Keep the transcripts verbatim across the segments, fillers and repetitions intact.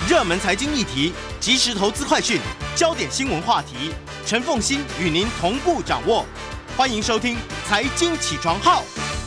热门财经议题、即时投资快讯、焦点新闻话题，陈凤馨与您同步掌握。欢迎收听《财经起床号》。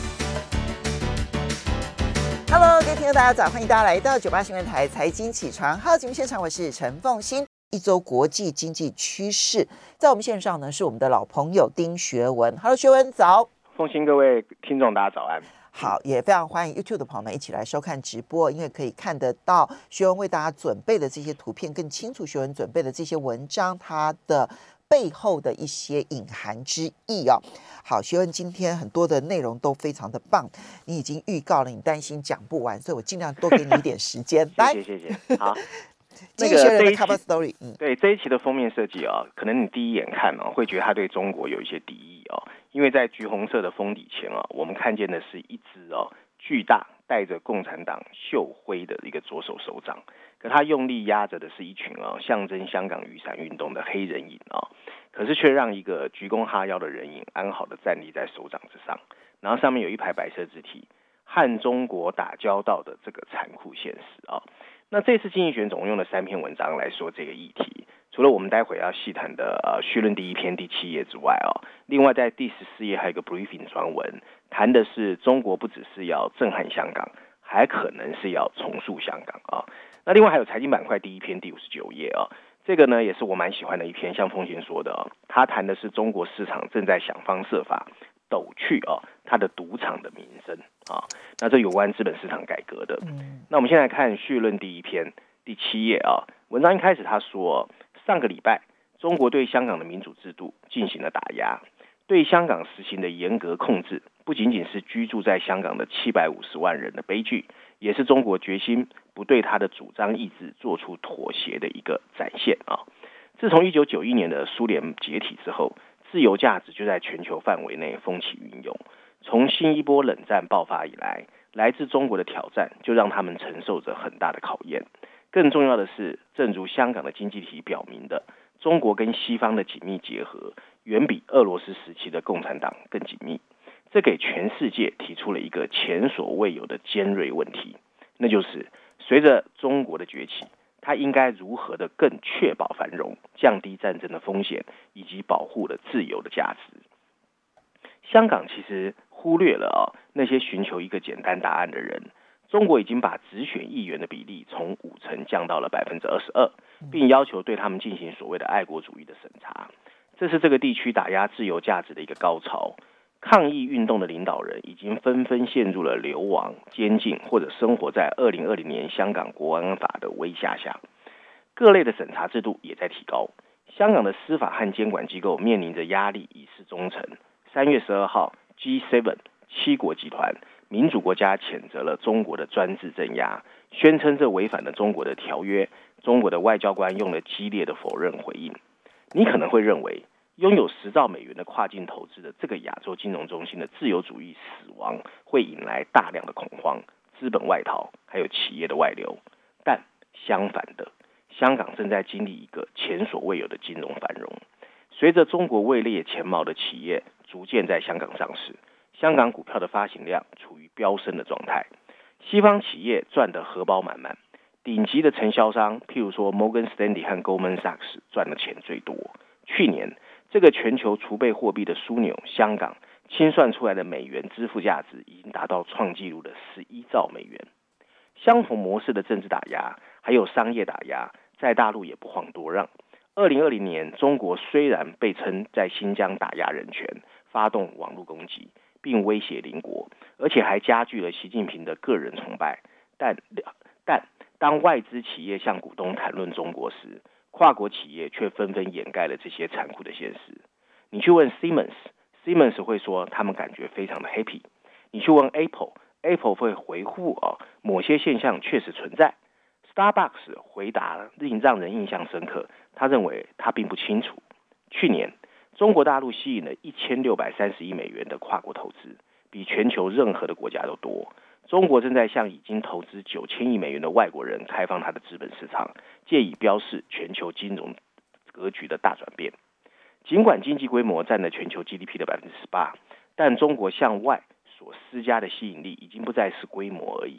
Hello， 各位听众大家早，欢迎大家来到九八新闻台财经起床号节目现场，我是陈凤馨。一周国际经济趋势，在我们线上呢是我们的老朋友丁学文。Hello， 学文早。 凤馨，各位听众大家早安。 好，也非常欢迎 YouTube 的朋友们一起来收看直播，因为可以看得到学文为大家准备的这些图片，更清楚学文准备的这些文章，它的背后的一些隐含之意哦。好，学文今天很多的内容都非常的棒，你已经预告了，你担心讲不完，所以我尽量多给你一点时间。来， 谢谢谢谢。好， 经济学人的 cover story， 嗯， 对这一期的封面设计哦，可能你第一眼看哦，会觉得他对中国有一些敌意哦，因为在橘红色的封底前哦，我们看见的是一只哦巨大带着共产党袖徽的一个左手手掌，可他用力压着的是一群哦象征香港雨伞运动的黑人影哦，可是却让一个鞠躬哈腰的人影安好的站立在手掌之上，然后上面有一排白色字体，和中国打交道的这个残酷现实啊、哦。那这次经济学人总共用了三篇文章来说这个议题，除了我们待会要细谈的呃序论第一篇第七页之外哦，另外在第十四页还有一个 briefing 专文，谈的是中国不只是要震撼香港，还可能是要重塑香港啊、哦。那另外还有财经板块第一篇第五十九页啊、哦，这个呢也是我蛮喜欢的一篇，像凤馨说的哦，他谈的是中国市场正在想方设法抖去哦它的赌场的名声啊，那这有关资本市场改革的。嗯，那我们现在看序论第一篇第七页啊，文章一开始他说，上个礼拜中国对香港的民主制度进行了打压，对香港实行的严格控制，不仅仅是居住在香港的七百五十万人的悲剧，也是中国决心不对他的主张意志做出妥协的一个展现啊。自从一九九一年的苏联解体之后，自由价值就在全球范围内风起云涌。从新一波冷战爆发以来，来自中国的挑战就让他们承受着很大的考验。更重要的是，正如香港的经济体表明的，中国跟西方的紧密结合远比俄罗斯时期的共产党更紧密。这给全世界提出了一个前所未有的尖锐问题，那就是随着中国的崛起，它应该如何的更确保繁荣，降低战争的风险，以及保护了自由的价值。香港其实忽略了、哦、那些寻求一个简单答案的人。中国已经把直选议员的比例从五成降到了百分之二十二，并要求对他们进行所谓的爱国主义的审查。这是这个地区打压自由价值的一个高潮。抗议运动的领导人已经纷纷陷入了流亡、监禁，或者生活在二零二零年香港国安法的威吓下。各类的审查制度也在提高，香港的司法和监管机构面临着压力，以示忠诚。三月十二号 G 七 七国集团民主国家谴责了中国的专制镇压，宣称这违反了中国的条约。中国的外交官用了激烈的否认回应。你可能会认为，拥有十兆美元的跨境投资的这个亚洲金融中心的自由主义死亡，会引来大量的恐慌、资本外逃，还有企业的外流。但相反的，香港正在经历一个前所未有的金融繁荣。随着中国位列前茅的企业逐渐在香港上市，香港股票的发行量处于飙升的状态，西方企业赚得荷包满满，顶级的承销商譬如说 Morgan Stanley 和 Goldman Sachs 赚的钱最多。去年这个全球储备货币的枢纽香港清算出来的美元支付价值已经达到创纪录的十一兆美元。相同模式的政治打压还有商业打压在大陆也不遑多让。二零二零年，中国虽然被称在新疆打压人权，发动网络攻击，并威胁邻国，而且还加剧了习近平的个人崇拜，但但当外资企业向股东谈论中国时，跨国企业却纷纷掩盖了这些残酷的现实。你去问 Siemens，Siemens 会说他们感觉非常的 happy。你去问 Apple，Apple 会回复哦，某些现象确实存在。Starbucks 回答令让人印象深刻，他认为他并不清楚。去年，中国大陆吸引了一千六百三十亿美元的跨国投资，比全球任何的国家都多。中国正在向已经投资九千亿美元的外国人开放它的资本市场，借以标示全球金融格局的大转变。尽管经济规模占了全球 G D P 的 百分之十八， 但中国向外所施加的吸引力已经不再是规模而已。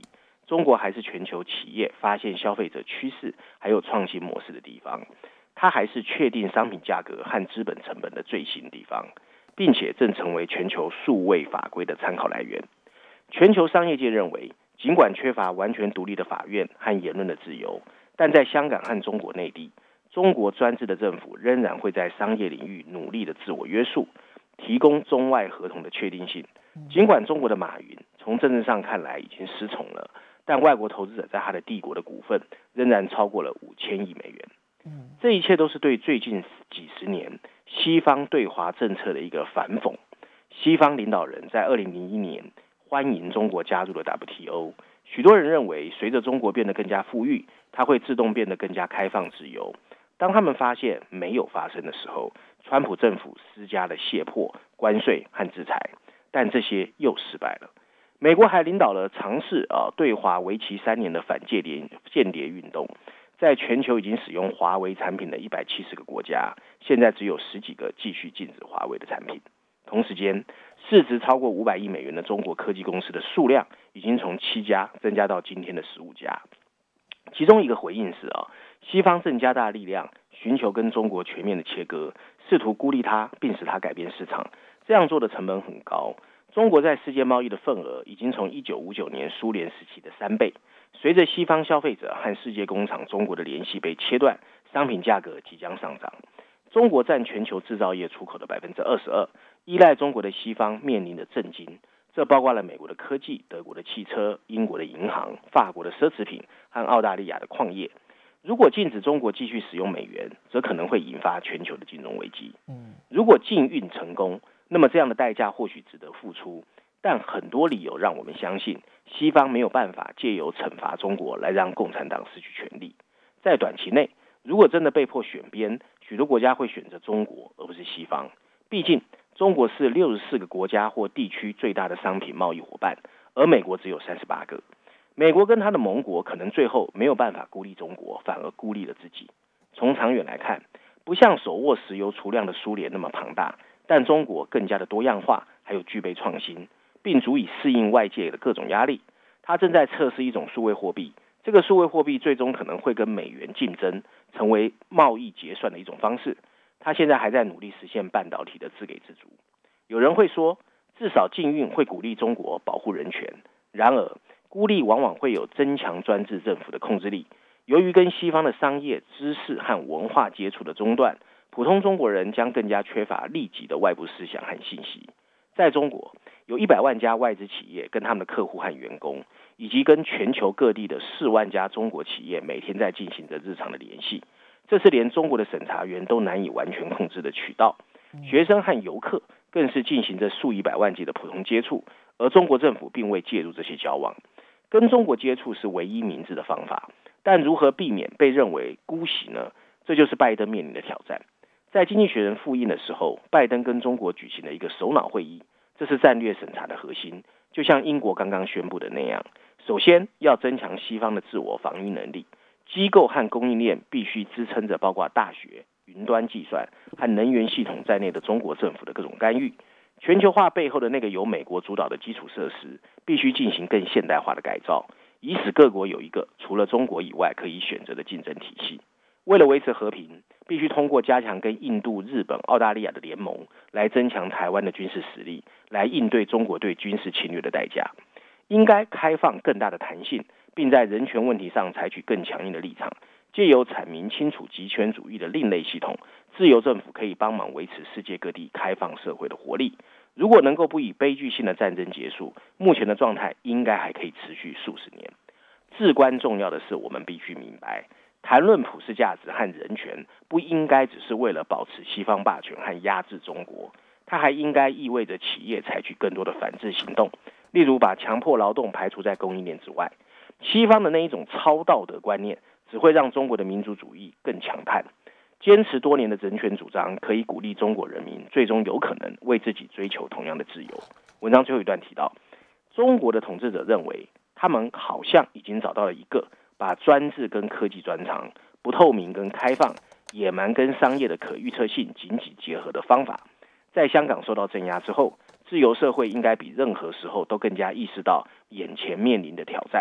中国还是全球企业发现消费者趋势还有创新模式的地方，它还是确定商品价格和资本成本的最新地方，并且正成为全球数位法规的参考来源。全球商业界认为，尽管缺乏完全独立的法院和言论的自由，但在香港和中国内地，中国专制的政府仍然会在商业领域努力的自我约束，提供中外合同的确定性。尽管中国的马云从政治上看来已经失宠了，但外国投资者在他的帝国的股份仍然超过了五千亿美元。这一切都是对最近几十年西方对华政策的一个反讽。西方领导人在二零零一年欢迎中国加入了 W T O， 许多人认为随着中国变得更加富裕，它会自动变得更加开放自由。当他们发现没有发生的时候，川普政府施加了胁迫、关税和制裁，但这些又失败了。美国还领导了尝试啊对华为期三年的反间谍间谍运动，在全球已经使用华为产品的一百七十个国家，现在只有十几个继续禁止华为的产品。同时间，市值超过五百亿美元的中国科技公司的数量已经从七家增加到今天的十五家。其中一个回应是啊，西方正加大力量，寻求跟中国全面的切割，试图孤立它，并使它改变市场。这样做的成本很高。中国在世界贸易的份额已经从一九五九年苏联时期的三倍。随着西方消费者和世界工厂中国的联系被切断，商品价格即将上涨。中国占全球制造业出口的 百分之二十二， 依赖中国的西方面临着震惊，这包括了美国的科技、德国的汽车、英国的银行、法国的奢侈品和澳大利亚的矿业。如果禁止中国继续使用美元，则可能会引发全球的金融危机。如果禁运成功，那么这样的代价或许值得付出，但很多理由让我们相信，西方没有办法借由惩罚中国来让共产党失去权力。在短期内，如果真的被迫选边，许多国家会选择中国而不是西方。毕竟，中国是六十四个国家或地区最大的商品贸易伙伴，而美国只有三十八个。美国跟他的盟国可能最后没有办法孤立中国，反而孤立了自己。从长远来看，不像手握石油储量的苏联那么庞大，但中国更加的多样化，还有具备创新，并足以适应外界的各种压力。它正在测试一种数位货币，这个数位货币最终可能会跟美元竞争，成为贸易结算的一种方式。它现在还在努力实现半导体的自给自足。有人会说，至少禁运会鼓励中国保护人权，然而孤立往往会有增强专制政府的控制力。由于跟西方的商业、知识和文化接触的中断，普通中国人将更加缺乏利己的外部思想和信息。在中国，有一百万家外资企业跟他们的客户和员工，以及跟全球各地的四万家中国企业每天在进行着日常的联系。这是连中国的审查员都难以完全控制的渠道。学生和游客更是进行着数以百万计的普通接触，而中国政府并未介入这些交往。跟中国接触是唯一明智的方法，但如何避免被认为姑息呢？这就是拜登面临的挑战。在经济学人复印的时候，拜登跟中国举行了一个首脑会议，这是战略审查的核心，就像英国刚刚宣布的那样。首先要增强西方的自我防御能力，机构和供应链必须支撑着包括大学、云端计算和能源系统在内的中国政府的各种干预。全球化背后的那个由美国主导的基础设施必须进行更现代化的改造，以使各国有一个除了中国以外可以选择的竞争体系。为了维持和平，必须通过加强跟印度、日本、澳大利亚的联盟，来增强台湾的军事实力，来应对中国对军事侵略的代价。应该开放更大的弹性，并在人权问题上采取更强硬的立场。借由阐明清楚极权主义的另类系统，自由政府可以帮忙维持世界各地开放社会的活力。如果能够不以悲剧性的战争结束，目前的状态应该还可以持续数十年。至关重要的是，我们必须明白，谈论普世价值和人权，不应该只是为了保持西方霸权和压制中国，它还应该意味着企业采取更多的反制行动，例如把强迫劳动排除在供应链之外。西方的那一种超道德观念只会让中国的民族主义更强悍。坚持多年的人权主张可以鼓励中国人民最终有可能为自己追求同样的自由。文章最后一段提到，中国的统治者认为他们好像已经找到了一个把专制跟科技专长、不透明跟开放、野蛮跟商业的可预测性紧紧结合的方法。在香港受到镇压之后，自由社会应该比任何时候都更加意识到眼前面临的挑战。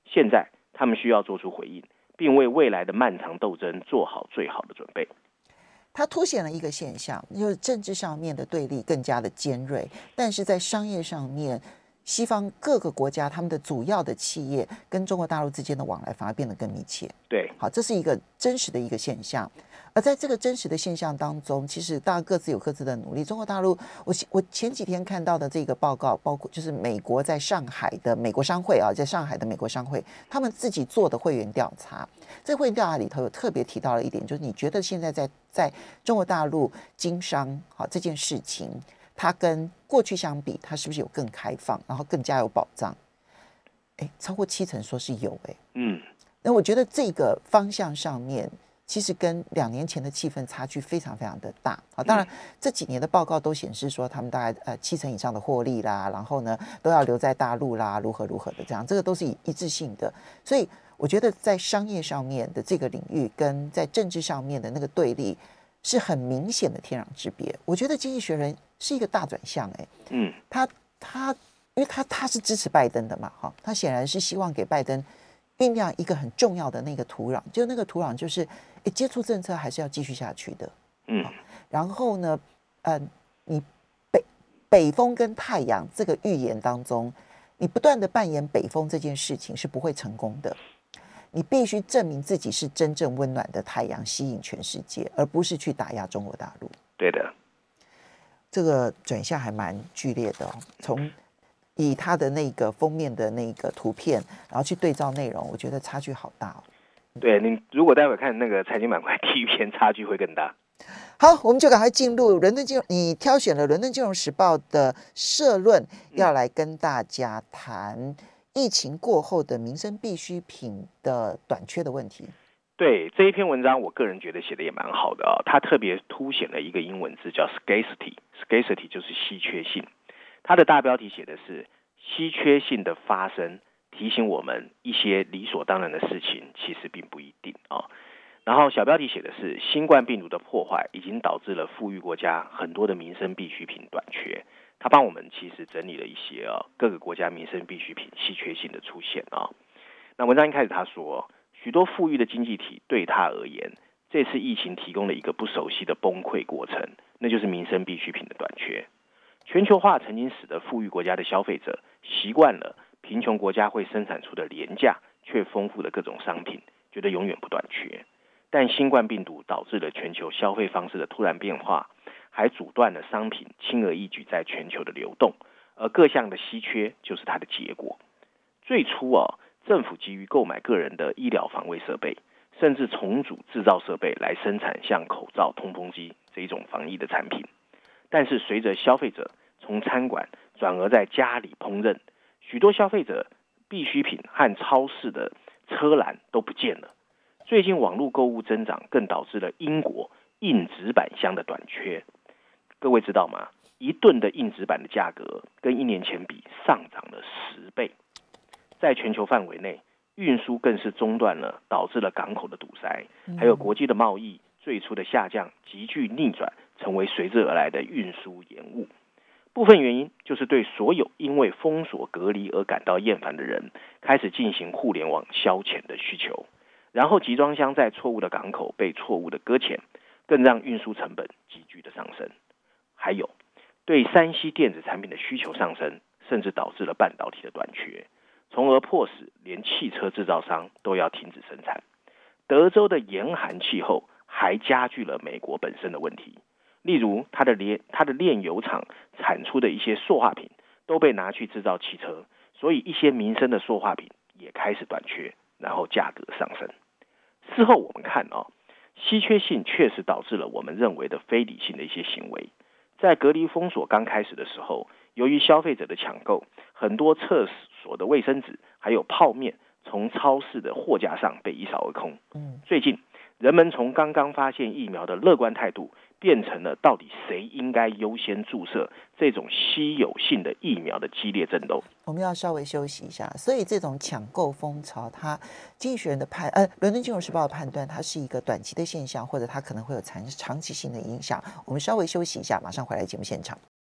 现在他们需要做出回应，并为未来的漫长斗争做好最好的准备。 它凸显了一个现象，就是政治上面的对立更加的尖锐，但是在商业上面，西方各个国家他们的主要的企业跟中国大陆之间的往来反而变得更密切。 对， 好，这是一个真实的一个现象。而在这个真实的现象当中，其实大家各自有各自的努力。中国大陆，我我前几天看到的这个报告，包括就是美国在上海的美国商会啊，在上海的美国商会，他们自己做的会员调查。这个会员调查里头有特别提到了一点，就是你觉得现在在在中国大陆经商好这件事情，它跟过去相比，它是不是有更开放，然后更加有保障？哎，超过七成说是有哎。 嗯， 那我觉得这个方向上面，其实跟两年前的气氛差距非常非常的大啊！当然，这几年的报告都显示说，他们大概呃七成以上的获利啦，然后呢都要留在大陆啦，如何如何的这样，这个都是一致性的。所以我觉得在商业上面的这个领域，跟在政治上面的那个对立，是很明显的天壤之别。我觉得《经济学人》是一个大转向、欸，哎， 嗯， 他他因为他他是支持拜登的嘛，哈，他显然是希望给拜登酝酿一个很重要的那个土壤，就那个土壤就是。接触政策还是要继续下去的， 嗯， 然后呢，呃，你北北风跟太阳这个预言当中，你不断的扮演北风这件事情是不会成功的，你必须证明自己是真正温暖的太阳，吸引全世界，而不是去打压中国大陆。 对的， 这个转向还蛮剧烈的哦，从以他的那个封面的那个图片，然后去对照内容，我觉得差距好大哦。 对，你如果待会看那个财经板块第一篇，差距会更大。 好，我们就赶快进入伦敦金融。你挑选了《伦敦金融时报》的社论，要来跟大家谈疫情过后的民生必需品的短缺的问题。 对，这一篇文章，我个人觉得写的也蛮好的啊、哦。它特别凸显了一个英文字叫 scarcity，scarcity 就是稀缺性。它的大标题写的是稀缺性的发生。提醒我们一些理所当然的事情，其实并不一定啊、哦。然后小标题写的是新冠病毒的破坏已经导致了富裕国家很多的民生必需品短缺。他帮我们其实整理了一些啊、哦、各个国家民生必需品稀缺性的出现啊、哦。那文章一开始他说，许多富裕的经济体对他而言，这次疫情提供了一个不熟悉的崩溃过程，那就是民生必需品的短缺。全球化曾经使得富裕国家的消费者习惯了贫穷国家会生产出的廉价却丰富的各种商品，觉得永远不短缺。但新冠病毒导致了全球消费方式的突然变化，还阻断了商品轻而易举在全球的流动，而各项的稀缺就是它的结果。最初啊，政府急于购买个人的医疗防卫设备，甚至重组制造设备来生产像口罩、通风机这一种防疫的产品。但是随着消费者从餐馆转而在家里烹饪，许多消费者必需品和超市的车篮都不见了。最近网络购物增长，更导致了英国硬纸板箱的短缺。各位知道吗？一吨的硬纸板的价格跟一年前比上涨了十倍。在全球范围内，运输更是中断了，导致了港口的堵塞，还有国际的贸易最初的下降急剧逆转，成为随之而来的运输延误。部分原因就是对所有因为封锁隔离而感到厌烦的人，开始进行互联网消遣的需求，然后集装箱在错误的港口被错误的搁浅，更让运输成本急剧的上升。还有对三 C 电子产品的需求上升，甚至导致了半导体的短缺，从而迫使连汽车制造商都要停止生产。德州的严寒气候还加剧了美国本身的问题。例如它的炼它的炼油厂产出的一些塑化品都被拿去制造汽车，所以一些民生的塑化品也开始短缺，然后价格上升。事后我们看啊、哦，稀缺性确实导致了我们认为的非理性的一些行为。在隔离封锁刚开始的时候，由于消费者的抢购，很多厕所的卫生纸还有泡面从超市的货架上被一扫而空。最近人们从刚刚发现疫苗的乐观态度，变成了到底谁应该优先注射这种稀有性的疫苗的激烈争斗。 我们要稍微休息一下，所以这种抢购风潮，它经济学人的判，呃，伦敦金融时报的判断，它是一个短期的现象，或者它可能会有长长期性的影响。我们稍微休息一下，马上回来节目现场。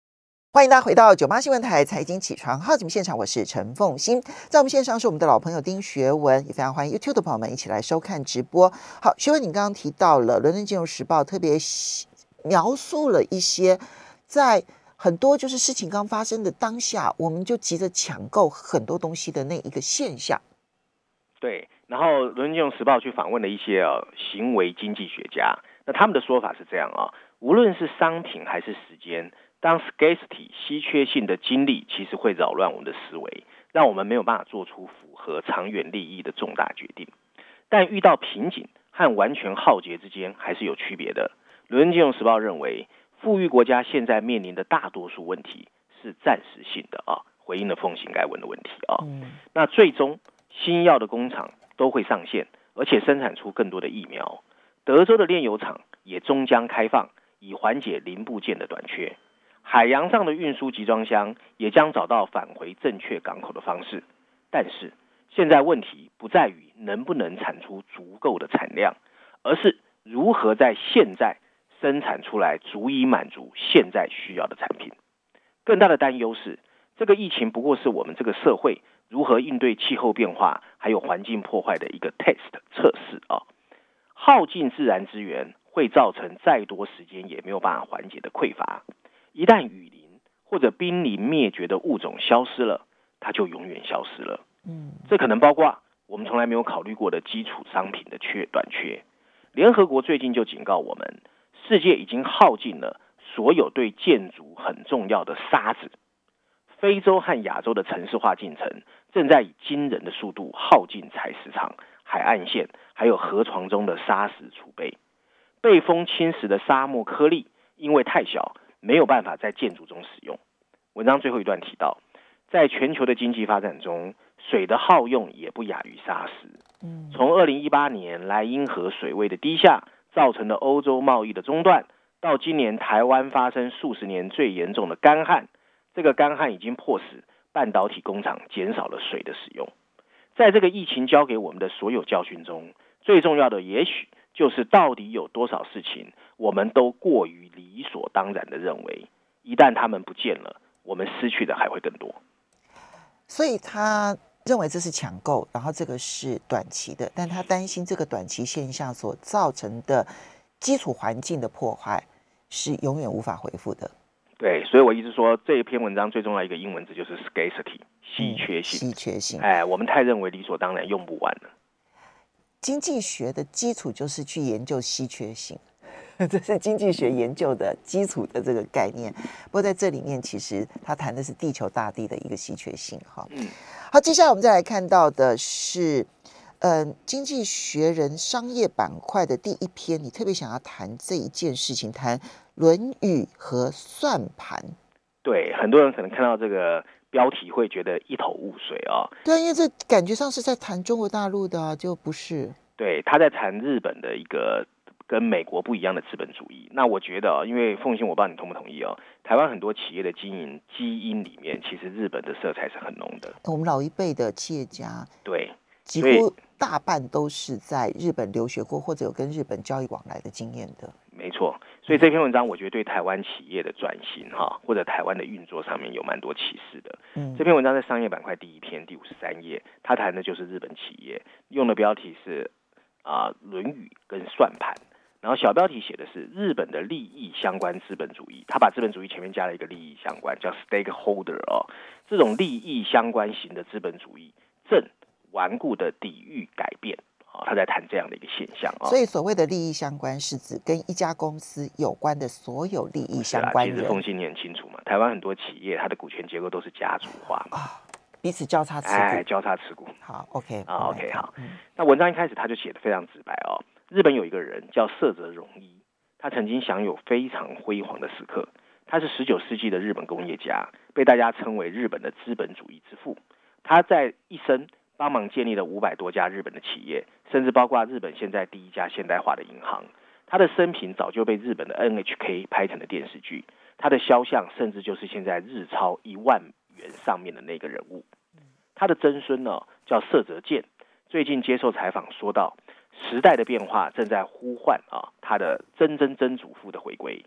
欢迎大家回到九八新闻台财经起床号节目现场，我是陈凤馨。在我们线上是我们的老朋友丁学文，也非常欢迎 YouTube 的朋友们一起来收看直播。好，学文，你刚刚提到了《伦敦金融时报》特别描述了一些在很多就是事情刚发生的当下，我们就急着抢购很多东西的那一个现象。 对，然后《伦敦金融时报》去访问了一些呃行为经济学家，那他们的说法是这样啊，无论是商品还是时间。当 scarcity 稀缺性的经历，其实会扰乱我们的思维，让我们没有办法做出符合长远利益的重大决定。但遇到瓶颈和完全浩劫之间还是有区别的。伦敦金融时报认为，富裕国家现在面临的大多数问题是暂时性的啊，回应了奉行该问的问题啊。嗯、那最终新药的工厂都会上线，而且生产出更多的疫苗。德州的炼油厂也终将开放，以缓解零部件的短缺。海洋上的运输集装箱也将找到返回正确港口的方式，但是现在问题不在于能不能产出足够的产量，而是如何在现在生产出来足以满足现在需要的产品。更大的担忧是，这个疫情不过是我们这个社会如何应对气候变化还有环境破坏的一个 test 测试啊。耗尽自然资源会造成再多时间也没有办法缓解的匮乏。一旦雨林或者濒临灭绝的物种消失了，它就永远消失了。嗯，这可能包括我们从来没有考虑过的基础商品的缺短缺。联合国最近就警告我们，世界已经耗尽了所有对建筑很重要的沙子。非洲和亚洲的城市化进程正在以惊人的速度耗尽采石场、海岸线，还有河床中的沙石储备。被风侵蚀的沙漠颗粒因为太小，没有办法在建筑中使用。文章最后一段提到，在全球的经济发展中，水的耗用也不亚于沙石。从二零一八年莱茵河水位的低下造成的欧洲贸易的中断，到今年台湾发生数十年最严重的干旱，这个干旱已经迫使半导体工厂减少了水的使用。在这个疫情教给我们的所有教训中，最重要的也许就是到底有多少事情我们都过于理所当然的认为，一旦它们不见了，我们失去的还会更多。 所以他认为这是抢购，然后这个是短期的，但他担心这个短期现象所造成的基础环境的破坏是永远无法恢复的。 对，所以我一直说这一篇文章最重要一个英文字就是 scarcity， 稀缺性。 嗯、稀缺性。 哎，我们太认为理所当然，用不完了。 经济学的基础就是去研究稀缺性，这是经济学研究的基础的这个概念。不过在这里面，其实他谈的是地球大地的一个稀缺性。哈，好，接下来我们再来看到的是，嗯、呃，经济学人商业板块的第一篇，你特别想要谈这一件事情，谈《论语》和算盘。 对，很多人可能看到这个标题会觉得一头雾水啊、哦。 对，因为这感觉上是在谈中国大陆的、啊，就不是。 对，他在谈日本的一个跟美国不一样的资本主义。那我觉得、哦，因为凤馨，我不知道你同不同意哦。台湾很多企业的经营基因里面，其实日本的色彩是很浓的。 我们老一辈的企业家， 对， 几乎大半都是在日本留学过，或者有跟日本交易往来的经验的。 没错，所以这篇文章我觉得对台湾企业的转型哈，或者台湾的运作上面有蛮多启示的。嗯，这篇文章在商业板块第一篇第五十三页，他谈的就是日本企业，用的标题是啊、呃《论语》跟算盘，然后小标题写的是日本的利益相关资本主义，他把资本主义前面加了一个利益相关，叫 stakeholder 哦，这种利益相关型的资本主义正顽固的抵御改变。他在谈这样的一个现象啊， 所以所谓的利益相关是指跟一家公司有关的所有利益相关人。 其实凤馨你很清楚嘛，台湾很多企业它的股权结构都是家族化嘛， 啊、彼此交叉持股， 哎，交叉持股。 好 ，OK， 啊 ，OK， 好、嗯。那文章一开始他就写得非常直白哦，日本有一个人叫澀泽荣一，他曾经享有非常辉煌的时刻，他是十九世纪的日本工业家，被大家称为日本的资本主义之父。他在一生帮忙建立了五百多家日本的企业，甚至包括日本现在第一家现代化的银行。他的生平早就被日本的 N H K 拍成了电视剧，他的肖像甚至就是现在日钞一万元上面的那个人物。他的曾孙呢叫澀泽健，最近接受采访说到，时代的变化正在呼唤啊他的曾曾曾祖父的回归。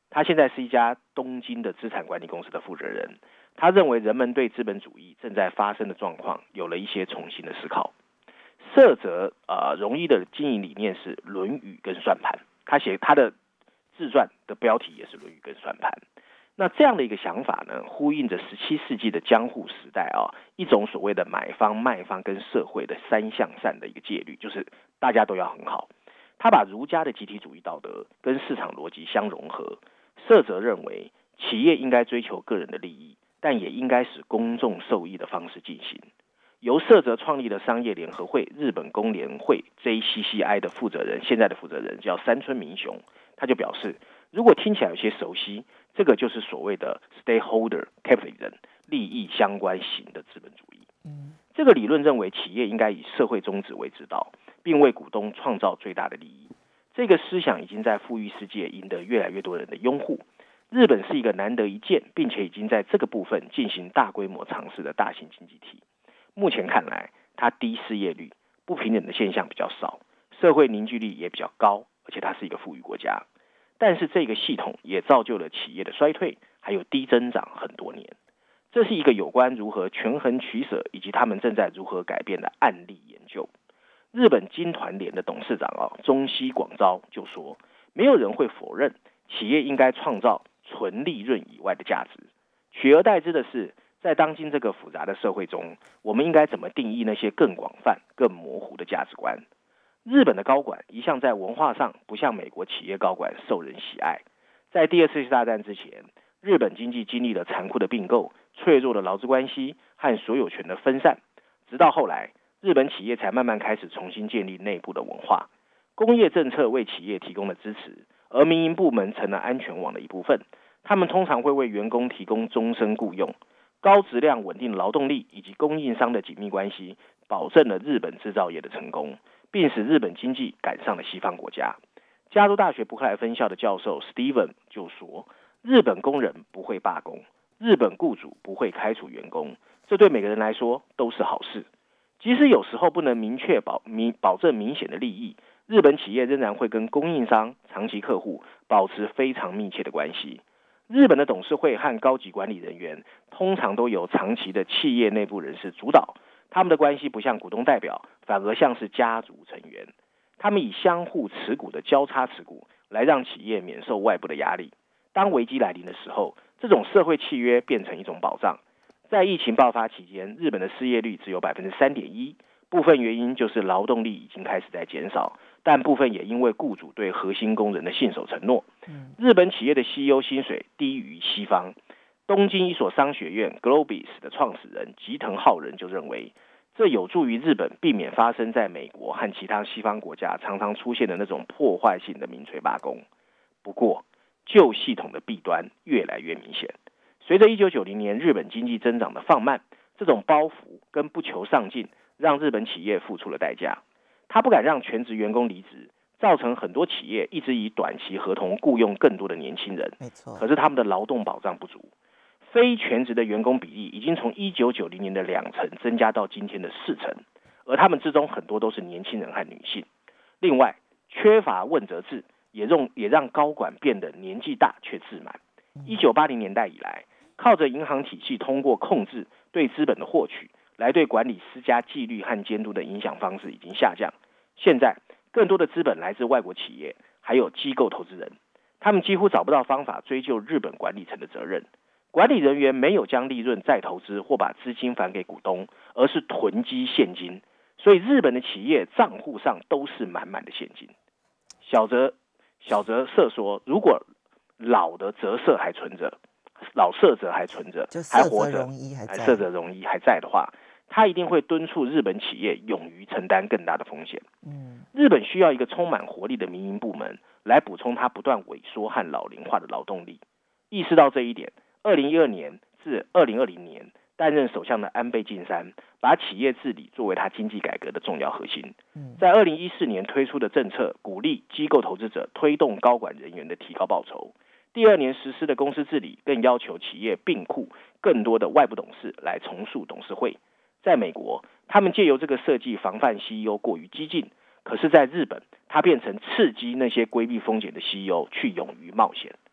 他现在是一家东京的资产管理公司的负责人。他认为人们对资本主义正在发生的状况有了一些重新的思考。澀泽呃荣一的经营理念是《论语》跟算盘，他写他的自传的标题也是《论语》跟算盘。那这样的一个想法呢，呼应着十七世纪的江户时代啊，一种所谓的买方、卖方跟社会的三向善的一个戒律，就是大家都要很好。他把儒家的集体主义道德跟市场逻辑相融合。澀泽认为，企业应该追求个人的利益，但也应该使公众受益的方式进行。由澀泽创立的商业联合会日本工联会 J C C I 的负责人，现在的负责人叫山村明雄，他就表示，如果听起来有些熟悉，这个就是所谓的 stakeholder capitalism 利益相关型的资本主义。这个理论认为，企业应该以社会宗旨为指导，并为股东创造最大的利益。这个思想已经在富裕世界赢得越来越多人的拥护。日本是一个难得一见，并且已经在这个部分进行大规模尝试的大型经济体。目前看来，它低失业率、不平等的现象比较少，社会凝聚力也比较高，而且它是一个富裕国家。但是这个系统也造就了企业的衰退，还有低增长很多年。这是一个有关如何权衡取舍以及他们正在如何改变的案例研究。日本经团联的董事长啊中西广昭就说，没有人会否认企业应该创造纯利润以外的价值，取而代之的是，在当今这个复杂的社会中，我们应该怎么定义那些更广泛、更模糊的价值观？日本的高管一向在文化上不像美国企业高管受人喜爱。在第二次世界大战之前，日本经济经历了残酷的并购、脆弱的劳资关系和所有权的分散，直到后来，日本企业才慢慢开始重新建立内部的文化。工业政策为企业提供了支持，而民营部门成了安全网的一部分。他们通常会为员工提供终身雇用。高质量稳定的劳动力以及供应商的紧密关系，保证了日本制造业的成功，并使日本经济赶上了西方国家。加州大学伯克莱分校的教授 Steven 就说，日本工人不会罢工，日本雇主不会开除员工，这对每个人来说都是好事。即使有时候不能明确保明保证明显的利益，日本企业仍然会跟供应商、长期客户保持非常密切的关系。日本的董事会和高级管理人员通常都由长期的企业内部人士主导，他们的关系不像股东代表，反而像是家族成员。他们以相互持股的交叉持股来让企业免受外部的压力。当危机来临的时候，这种社会契约变成一种保障。在疫情爆发期间，日本的失业率只有 百分之三点一， 部分原因就是劳动力已经开始在减少，但部分也因为雇主对核心工人的信守承诺。日本企业的 C E O 薪水低于西方。东京一所商学院 Globis 的创始人吉藤浩人就认为，这有助于日本避免发生在美国和其他西方国家常常出现的那种破坏性的民粹罢工。不过，旧系统的弊端越来越明显。随着一九九零年日本经济增长的放慢，这种包袱跟不求上进让日本企业付出了代价。他不敢让全职员工离职，造成很多企业一直以短期合同雇佣更多的年轻人。 没错。 可是他们的劳动保障不足，非全职的员工比例已经从一九九零年的两成增加到今天的四成，而他们之中很多都是年轻人和女性。另外，缺乏问责制也让也让高管变得年纪大却自满。一九八零年代以来，靠着银行体系通过控制对资本的获取，来对管理施加纪律和监督的影响方式已经下降。现在，更多的资本来自外国企业，还有机构投资人，他们几乎找不到方法追究日本管理层的责任。管理人员没有将利润再投资或把资金返给股东，而是囤积现金，所以日本的企业账户上都是满满的现金。小泽小泽社说，如果老的泽社还存着，老社泽还存着，还活着，社泽荣一还在的话，他一定会敦促日本企业勇于承担更大的风险。嗯，日本需要一个充满活力的民营部门来补充它不断萎缩和老龄化的劳动力。意识到这一点，二零一二年至二零二零年担任首相的安倍晋三把企业治理作为他经济改革的重要核心。在二零一四年推出的政策鼓励机构投资者推动高管人员的提高报酬。第二年实施的公司治理更要求企业并库更多的外部董事来重塑董事会。在美国，他们借由这个设计防范 C E O 过于激进，可是在日本，它变成刺激那些规避风险的 C E O 去勇于冒险。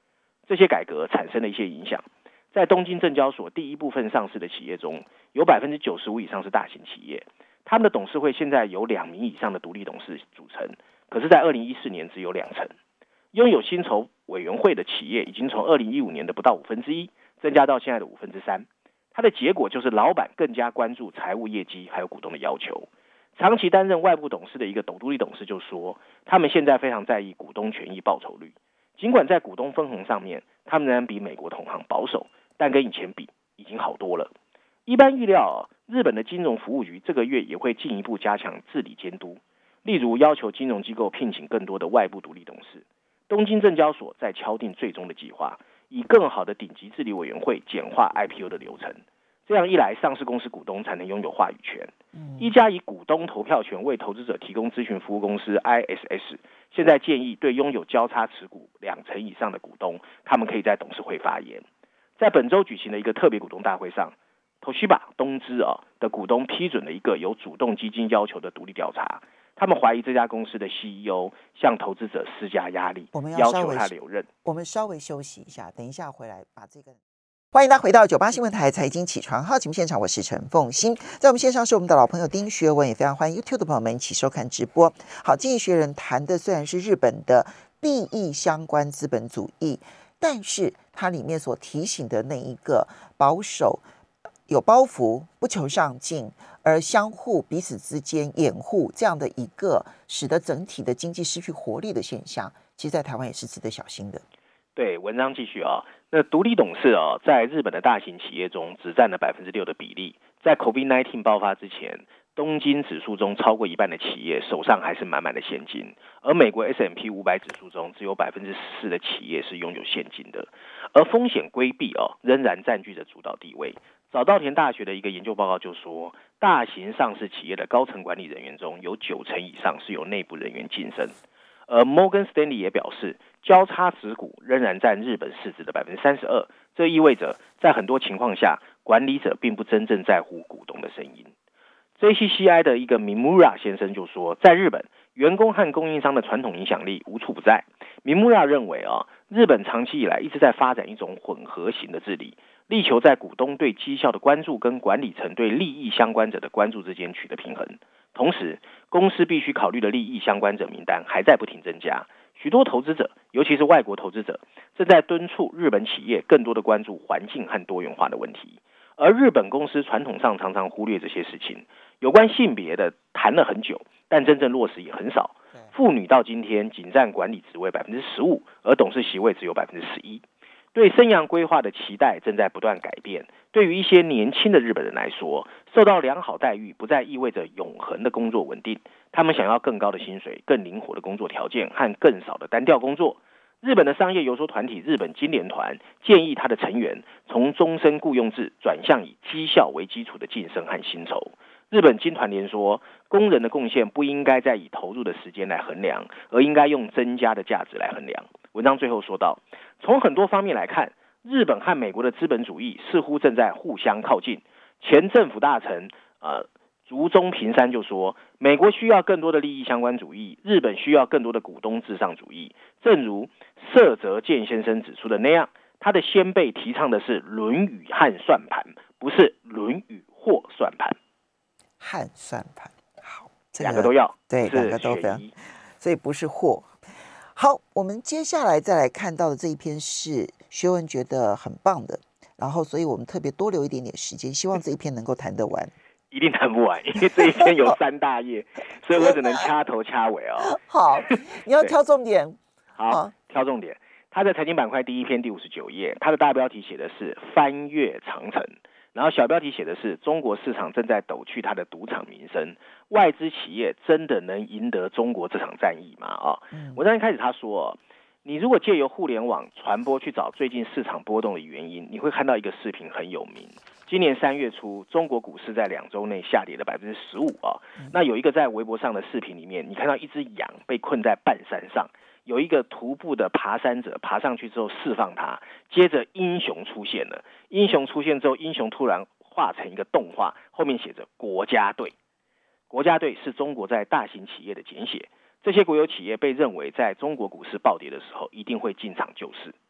这些改革产生了一些影响。在东京证交所第一部分上市的企业中，有 百分之九十五 以上是大型企业，他们的董事会现在由两名以上的独立董事组成，可是在二零一四年只有两成。拥有薪酬委员会的企业已经从二零一五年的不到五分之一增加到现在的五分之三。它的结果就是老板更加关注财务业绩还有股东的要求。长期担任外部董事的一个独立董事就说，他们现在非常在意股东权益报酬率，尽管在股东分红上面他们仍然比美国同行保守，但跟以前比已经好多了。一般预料、啊、日本的金融服务局这个月也会进一步加强治理监督，例如要求金融机构聘请更多的外部独立董事。东京证交所在敲定最终的计划，以更好的顶级治理委员会简化 I P O 的流程，这样一来，上市公司股东才能拥有话语权。嗯、一家以股东投票权为投资者提供咨询服务公司 I S S， 现在建议对拥有交叉持股两成以上的股东，他们可以在董事会发言。在本周举行的一个特别股东大会上，Toshiba 东芝啊的股东批准了一个有主动基金要求的独立调查。他们怀疑这家公司的 C E O 向投资者施加压力，要求他留任。 我们稍微休息一下，等一下回来把这个。欢迎大家回到九八新闻台财经起床号节目现场，我是陈凤馨，在我们线上是我们的老朋友丁学文，也非常欢迎 YouTube 的朋友们一起收看直播。好，经济学人谈的虽然是日本的利益相关资本主义，但是它里面所提醒的那一个保守、有包袱、不求上进，而相互彼此之间掩护这样的一个使得整体的经济失去活力的现象，其实在台湾也是值得小心的。 对，文章继续啊。那独立董事啊，在日本的大型企业中只占了百分之六的比例。在 COVID 十九 爆发之前，东京指数中超过一半的企业手上还是满满的现金，而美国 S and P 五百 指数中只有百分之十四的企业是拥有现金的，而风险规避啊仍然占据着主导地位。早稻田大学的一个研究报告就说，大型上市企业的高层管理人员中有九成以上是由内部人员晋升。而 Morgan Stanley 也表示，交叉持股仍然占日本市值的 百分之三十二， 这意味着在很多情况下，管理者并不真正在乎股东的声音。J C C I 的一个 Mimura 先生就说，在日本，员工和供应商的传统影响力无处不在。Mimura 认为啊，日本长期以来一直在发展一种混合型的治理，力求在股东对绩效的关注跟管理层对利益相关者的关注之间取得平衡。同时，公司必须考虑的利益相关者名单还在不停增加。许多投资者，尤其是外国投资者，正在敦促日本企业更多的关注环境和多元化的问题。而日本公司传统上常常忽略这些事情。有关性别的谈了很久，但真正落实也很少。妇女到今天仅占管理职位 百分之十五， 而董事席位只有 百分之十一。对生涯规划的期待正在不断改变。对于一些年轻的日本人来说，受到良好待遇不再意味着永恒的工作稳定。他们想要更高的薪水、更灵活的工作条件和更少的单调工作。日本的商业游说团体日本金联团建议他的成员从终身雇佣制转向以绩效为基础的晋升和薪酬。日本金团联说，工人的贡献不应该再以投入的时间来衡量，而应该用增加的价值来衡量。文章最后说到，从很多方面来看，日本和美国的资本主义似乎正在互相靠近。前政府大臣呃竹中平山就说，美国需要更多的利益相关主义，日本需要更多的股东至上主义。正如涩泽健先生指出的那样，他的先辈提倡的是论语和算盘，不是论语或算盘。 和算盘，好，这个、两个都要， 对，两个都非常，所以不是或。好，我们接下来再来看到的这一篇是学文觉得很棒的，然后所以我们特别多留一点点时间，希望这一篇能够谈得完。 一定谈不完，因为这一篇有三大页，所以我只能掐头掐尾哦。 好，你要挑重点。 好，挑重点。他在财经板块第一篇第五十九页，他的大标题写的是翻越长城，然后小标题写的是中国市场正在抖去它的赌场名声，外资企业真的能赢得中国这场战役吗？啊、嗯，我在一开始他说，你如果借由互联网传播去找最近市场波动的原因，你会看到一个视频很有名。今年三月初，中国股市在两周内下跌了 百分之十五 啊。那有一个在微博上的视频里面，你看到一只羊被困在半山上，有一个徒步的爬山者爬上去之后释放它，接着英雄出现了。英雄出现之后，英雄突然画成一个动画，后面写着国家队。国家队是中国在大型企业的简写，这些国有企业被认为在中国股市暴跌的时候一定会进场救市。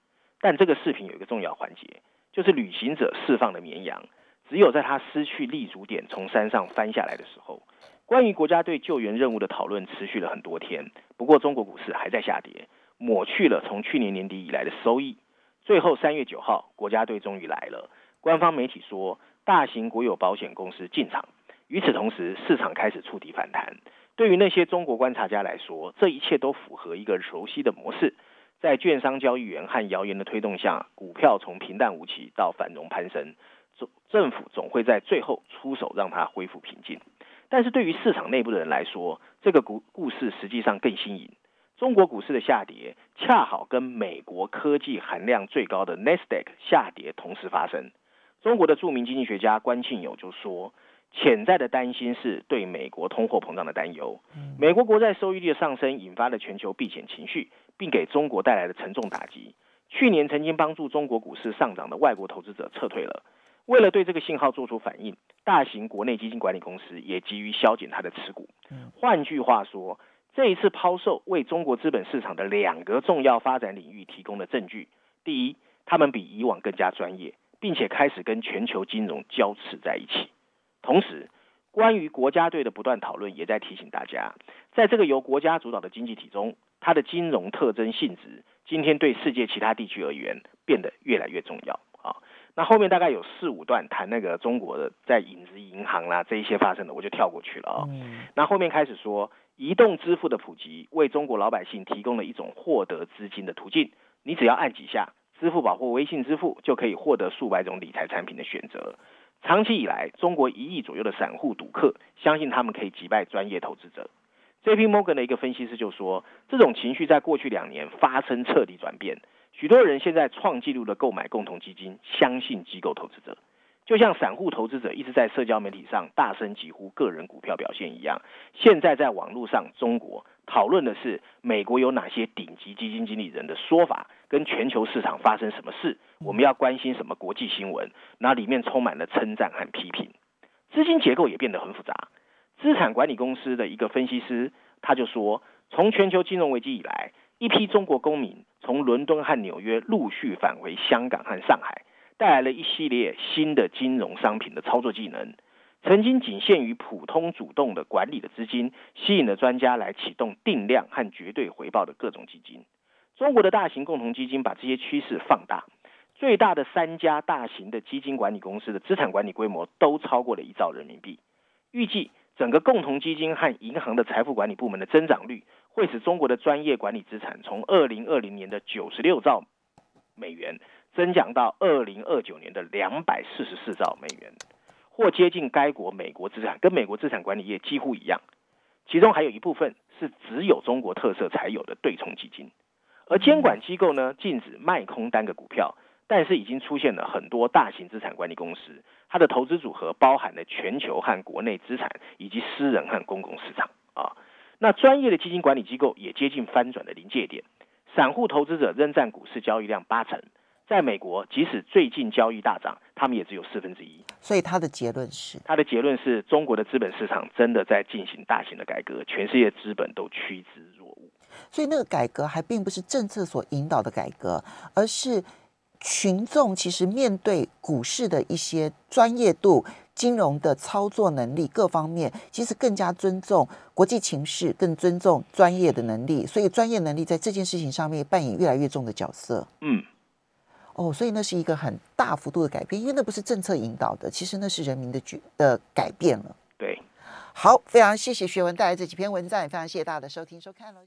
但这个视频有一个重要环节，就是旅行者释放的绵羊，只有在他失去立足点从山上翻下来的时候。关于国家队救援任务的讨论持续了很多天，不过中国股市还在下跌，抹去了从去年年底以来的收益。最后三月九号，国家队终于来了。官方媒体说，大型国有保险公司进场。与此同时，市场开始触底反弹。对于那些中国观察家来说，这一切都符合一个熟悉的模式。在券商交易员和谣言的推动下，股票从平淡无奇到繁荣攀升，政府总会在最后出手让它恢复平静。但是对于市场内部的人来说，这个故故事实际上更新颖。中国股市的下跌恰好跟美国科技含量最高的 Nasdaq 下跌同时发生。中国的著名经济学家关庆友就说，潜在的担心是对美国通货膨胀的担忧。美国国债收益率的上升引发了全球避险情绪，并给中国带来了沉重打击。去年曾经帮助中国股市上涨的外国投资者撤退了。为了对这个信号做出反应，大型国内基金管理公司也急于削减它的持股。换句话说，这一次抛售为中国资本市场的两个重要发展领域提供了证据。第一，他们比以往更加专业，并且开始跟全球金融交织在一起。同时，关于国家队的不断讨论也在提醒大家，在这个由国家主导的经济体中，它的金融特征性质今天对世界其他地区而言变得越来越重要啊。那后面大概有四五段谈那个中国的在影子银行啦这一些发生的，我就跳过去了啊、哦。嗯、那后面开始说，移动支付的普及为中国老百姓提供了一种获得资金的途径，你只要按几下，支付宝或微信支付就可以获得数百种理财产品的选择。长期以来，中国一亿左右的散户赌客相信他们可以击败专业投资者。J P Morgan 的一个分析师就说，这种情绪在过去两年发生彻底转变。许多人现在创纪录的购买共同基金，相信机构投资者，就像散户投资者一直在社交媒体上大声疾呼个人股票表现一样。现在在网络上，中国讨论的是美国有哪些顶级基金经理人的说法，跟全球市场发生什么事，我们要关心什么国际新闻，那里面充满了称赞和批评。资金结构也变得很复杂。资产管理公司的一个分析师他就说，从全球金融危机以来，一批中国公民从伦敦和纽约陆续返回香港和上海，带来了一系列新的金融商品的操作技能。曾经仅限于普通主动的管理的资金，吸引了专家来启动定量和绝对回报的各种基金。中国的大型共同基金把这些趋势放大，最大的三家大型的基金管理公司的资产管理规模都超过了一兆人民币。预计整个共同基金和银行的财富管理部门的增长率，会使中国的专业管理资产从二零二零年的九十六兆美元增长到二零二九年的两百四十四兆美元，或接近该国美国资产，跟美国资产管理业几乎一样。其中还有一部分是只有中国特色才有的对冲基金。而监管机构呢，禁止卖空单个股票，但是已经出现了很多大型资产管理公司，它的投资组合包含了全球和国内资产，以及私人和公共市场啊。那专业的基金管理机构也接近翻转的临界点，散户投资者仍占股市交易量八成。在美国，即使最近交易大涨，他们也只有四分之一。 所以他的结论是， 他的结论是中国的资本市场真的在进行大型的改革，全世界资本都趋之若鹜。 所以那个改革还并不是政策所引导的改革，而是群众其实面对股市的一些专业度、金融的操作能力各方面，其实更加尊重国际情势，更尊重专业的能力。所以专业能力在这件事情上面扮演越来越重的角色。 嗯。 哦，所以那是一个很大幅度的改变，因为那不是政策引导的，其实那是人民的的改变了。 对， 好，非常谢谢学文带来这几篇文章，也非常谢谢大家的收听收看喽。